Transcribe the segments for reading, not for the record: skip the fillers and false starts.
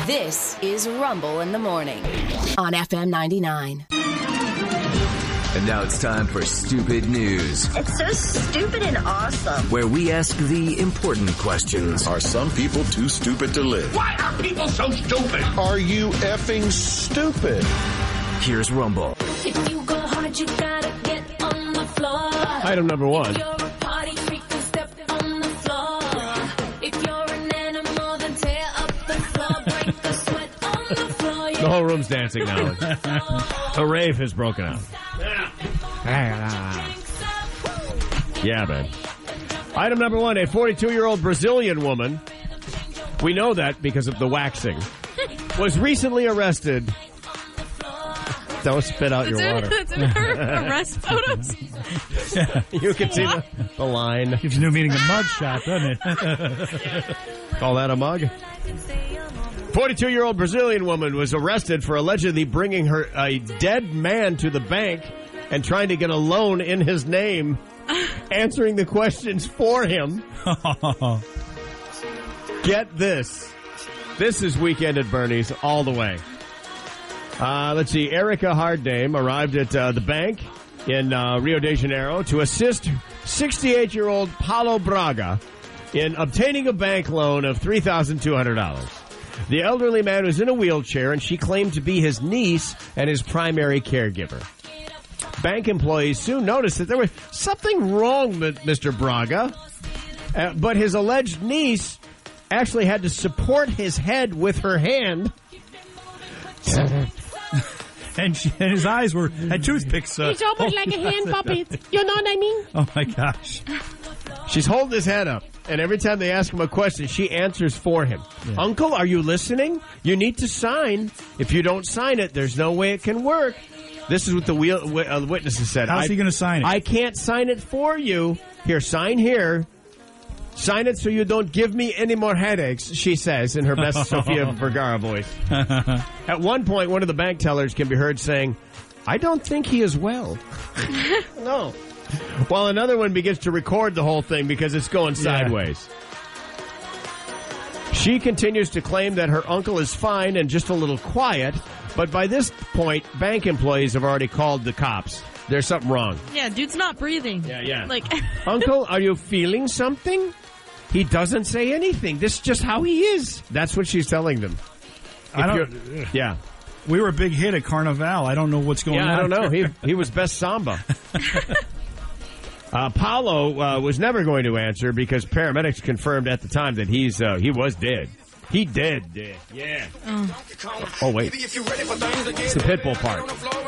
This is Rumble in the Morning on FM 99. And now it's time for Stupid News. It's so stupid and awesome. Where we ask the important questions. Are some people too stupid to live? Why are people so stupid? Are you effing stupid? Here's Rumble. If you go hard, you gotta get on the floor. Item number one. If you're a party freak, then step on the floor. If you're an animal, then tear up the floor. Break the sweat on the floor. The whole room's dancing now. A rave has broken out. Yeah, man. Item number one, a 42-year-old Brazilian woman, we know that because of the waxing, was recently arrested. Don't spit out your water. That's in her arrest photos. Yeah, you can see the line. Gives a new meaning to mug shot, doesn't it? Call that a mug? 42-year-old Brazilian woman was arrested for allegedly bringing a dead man to the bank and trying to get a loan in his name, answering the questions for him. Get this. This is Weekend at Bernie's all the way. Let's see. Erica Harddame arrived at the bank in Rio de Janeiro to assist 68-year-old Paulo Braga in obtaining a bank loan of $3,200. The elderly man was in a wheelchair, and she claimed to be his niece and his primary caregiver. Bank employees soon noticed that there was something wrong with Mr. Braga, but his alleged niece actually had to support his head with her hand. And his eyes had toothpicks. He's almost like a hand puppet. You know what I mean? Oh, my gosh. She's holding his head up, and every time they ask him a question, she answers for him. Yeah. Uncle, are you listening? You need to sign. If you don't sign it, there's no way it can work. This is what the witnesses said. How's he going to sign it? I can't sign it for you. Here, sign here. Sign it so you don't give me any more headaches, she says in her best Sofia Vergara voice. At one point, one of the bank tellers can be heard saying, I don't think he is well. No. While another one begins to record the whole thing because it's going sideways. She continues to claim that her uncle is fine and just a little quiet, but by this point, bank employees have already called the cops. There's something wrong. Yeah, dude's not breathing. Yeah. Like, Uncle, are you feeling something? He doesn't say anything. This is just how he is. That's what she's telling them. Yeah. We were a big hit at Carnival. I don't know what's going on. Yeah, I don't know. He was best samba. Paulo was never going to answer because paramedics confirmed at the time that he was dead. He dead. Yeah. Oh, wait. It's the Pitbull part.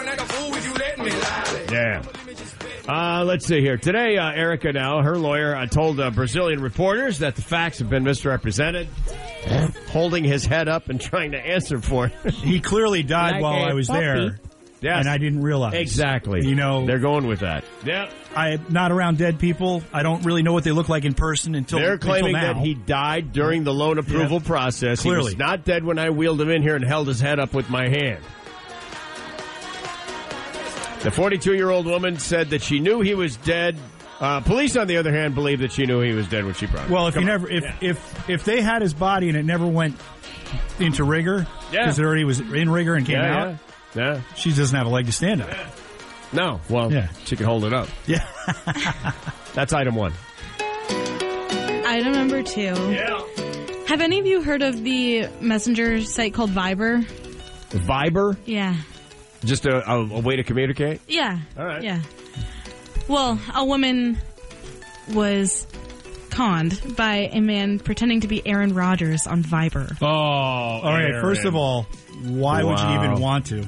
Yeah. Let's see here. Today, Erica now, her lawyer, told Brazilian reporters that the facts have been misrepresented, holding his head up and trying to answer for it. He clearly died like while I was puppy. There. Yes. And I didn't realize. Exactly. You know, they're going with that. Yeah. I'm not around dead people. I don't really know what they look like in person until they're claiming now. that he died during the loan approval process. Clearly. He was not dead when I wheeled him in here and held his head up with my hand. The 42-year-old woman said that she knew he was dead. Police, on the other hand, believe that she knew he was dead when she brought him. Well, if they had his body and it never went into rigor, because it already was in rigor and came out, she doesn't have a leg to stand on. No, well, she can hold it up. Yeah. That's item one. Item number two. Yeah. Have any of you heard of the messenger site called Viber? Viber? Yeah. Just a way to communicate? Yeah. All right. Yeah. Well, a woman was conned by a man pretending to be Aaron Rodgers on Viber. Oh, all right. First of all, why would you even want to?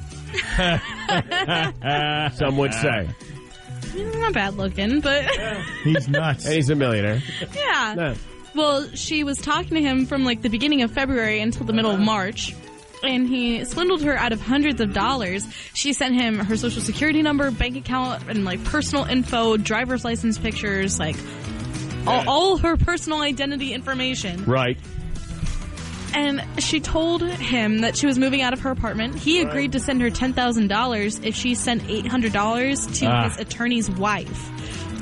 Some would say. Not bad looking, but... He's nuts. And he's a millionaire. Yeah. No. Well, she was talking to him from like the beginning of February until the middle of March. And he swindled her out of hundreds of dollars. She sent him her social security number, bank account, and like personal info, driver's license pictures, like all her personal identity information. Right. And she told him that she was moving out of her apartment. He agreed to send her $10,000 if she sent $800 to his attorney's wife.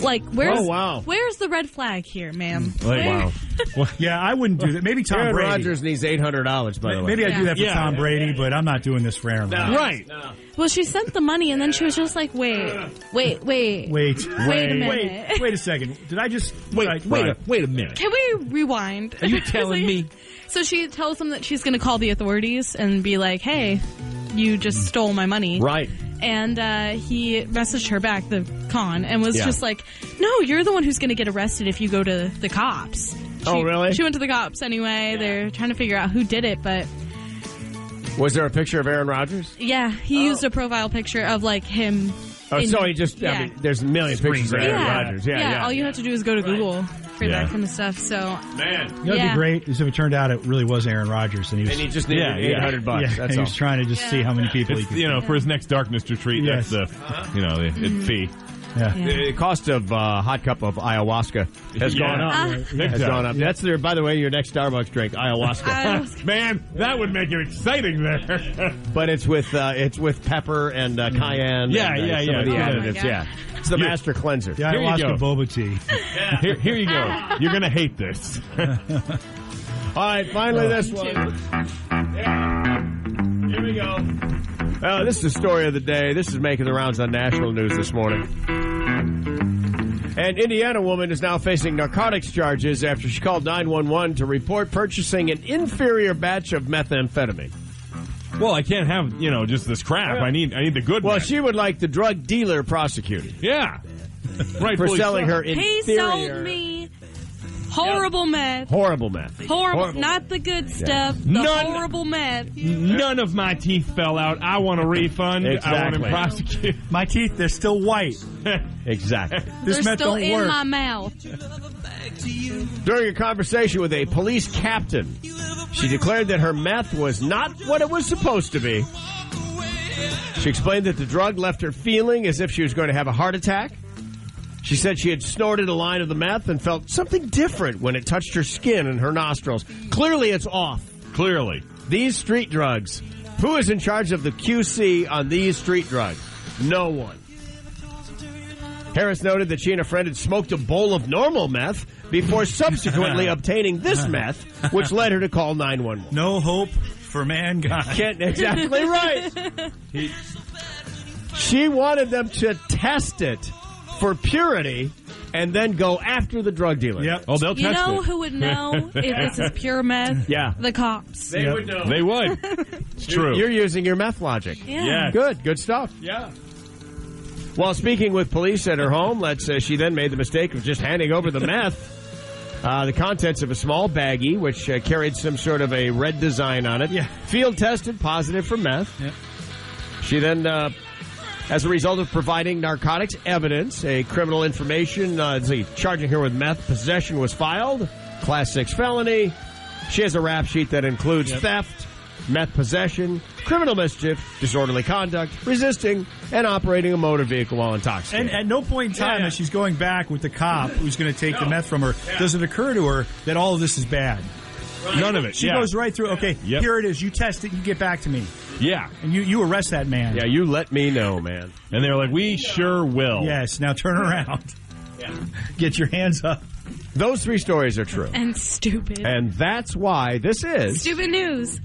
Like, where's Oh, wow. where's the red flag here, ma'am? Like, Where- Well, yeah, I wouldn't do that. Maybe Tom Aaron Brady. Rodgers needs $800, by the way. Maybe I do that for Yeah. Tom Brady, but I'm not doing this for Aaron Rodgers. Right. Well, she sent the money, and then she was just like, wait a minute. Wait a second. Did I just Wait a minute. Can we rewind? Are you telling me? So she tells him that she's going to call the authorities and be like, hey, you just stole my money. Right. And he messaged her back, the con, and was Yeah. just like, no, you're the one who's going to get arrested if you go to the cops. Oh, really? She went to the cops anyway. They're trying to figure out who did it, but Was there a picture of Aaron Rodgers? yeah, he used a profile picture of like him. Oh, in- so he just, yeah. I mean, there's a million pictures of Aaron Rodgers. Yeah. All you have to do is go to Google for that kind of stuff. So, Man. You know, it'd be great is if it turned out it really was Aaron Rodgers, and he just needed $800. Yeah, That's and he all. was trying to just see how many people he It's, could. for his next darkness retreat, Yes. that's the fee. Yeah. The cost of a hot cup of ayahuasca has gone up. Has gone up. That's their, by the way, your next Starbucks drink, ayahuasca. Man, that would make it exciting there. But it's with pepper and cayenne. Yeah, and, yeah, some of the yeah. additives. Oh my God. Yeah, it's the master cleanser. The Here you ayahuasca go. boba tea. Here you go. You're going to hate this. All right, finally this one. Yeah. Here we go. This is the story of the day. This is making the rounds on national news this morning. An Indiana woman is now facing narcotics charges after she called 911 to report purchasing an inferior batch of methamphetamine. Well, I can't have, just this crap. I need the good Well, one. she would like the drug dealer prosecuted Yeah. Right. for selling her he inferior... sold me horrible meth. Horrible meth. Horrible, not the good stuff. The None- horrible meth. None of my teeth fell out. I want a refund. I want Exactly. him prosecuted. My teeth, they're still white. Exactly. This They're meth still don't in work. my mouth. During a conversation with a police captain, she declared that her meth was not what it was supposed to be. She explained that the drug left her feeling as if she was going to have a heart attack. She said she had snorted a line of the meth and felt something different when it touched her skin and her nostrils. Clearly, it's off. Clearly. These street drugs. Who is in charge of the QC on these street drugs? No one. Harris noted that she and a friend had smoked a bowl of normal meth before subsequently obtaining this meth, which led her to call 911. No hope for mankind. Exactly right. She wanted them to test it for purity and then go after the drug dealer. Yep. Oh, they'll You test know it. who would know if this is pure meth? Yeah. The cops. They would know. They would. It's true. You're using your meth logic. Yeah. Good stuff. Yeah. While speaking with police at her home, she then made the mistake of just handing over the meth. The contents of a small baggie, which carried some sort of a red design on it. Yeah. Field tested positive for meth. Yep. She then, as a result of providing narcotics evidence, a criminal information, charging her with meth possession was filed. Class 6 felony. She has a rap sheet that includes theft, meth possession, criminal mischief, disorderly conduct, resisting, and operating a motor vehicle while intoxicated. And at no point in time as she's going back with the cop who's going to take the meth from her, does it occur to her that all of this is bad. None of it. She goes right through, okay, here it is. You test it, you get back to me. Yeah. And you arrest that man. Yeah, you let me know, man. And they're like, we sure will. Yes, now turn around. Get your hands up. Those three stories are true. And stupid. And that's why this is... Stupid news.